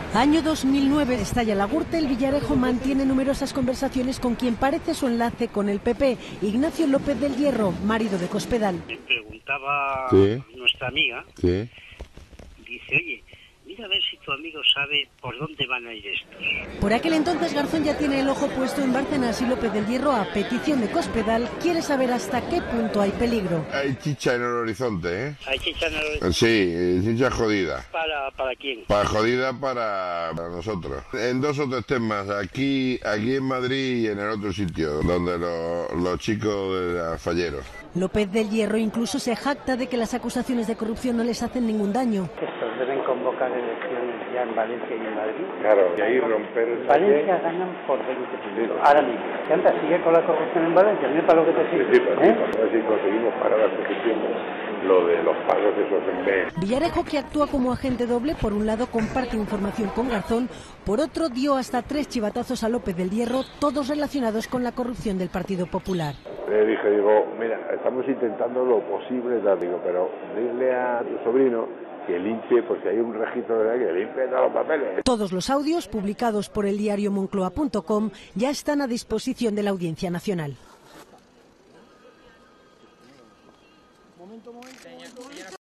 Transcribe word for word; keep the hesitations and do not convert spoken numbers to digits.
Año dos mil nueve, estalla la Gürtel. Villarejo mantiene numerosas conversaciones con quien parece su enlace con el P P, Ignacio López del Hierro, marido de Cospedal. Me preguntaba sí. nuestra amiga, sí. dice, oye, mira a ver si tu amigo sabe por dónde van a ir estos. Por aquel entonces Garzón ya tiene el ojo puesto en Bárcenas y López del Hierro, a petición de Cospedal, quiere saber hasta qué punto hay peligro. Hay chicha en el horizonte, ¿eh? Hay chicha en el horizonte. Sí, chicha jodida. ¿Para, para quién? Para jodida para, para nosotros. En dos o tres temas, aquí aquí en Madrid y en el otro sitio, donde lo, los chicos de la Falleros. López del Hierro incluso se jacta de que las acusaciones de corrupción no les hacen ningún daño. Estos deben convocar elecciones ya en Valencia y en Madrid. Claro, y ahí romper... En Valencia ganan por veinte puntos. Ahora mismo. ¿Qué anda? Sigue con la corrupción en Valencia. Mira para lo que te sirve. Sí, para, ¿eh? para ver si conseguimos parar la corrupción. Lo de los pagos esos en vez. Villarejo, que actúa como agente doble, por un lado comparte información con Garzón, por otro dio hasta tres chivatazos a López del Hierro, todos relacionados con la corrupción del Partido Popular. Le dije, digo, mira, estamos intentando lo posible, digo, pero dile a tu sobrino que limpie, pues si hay un registro de ahí, que limpie todos los papeles. Todos los audios, publicados por el diario Moncloa punto com, ya están a disposición de la Audiencia Nacional.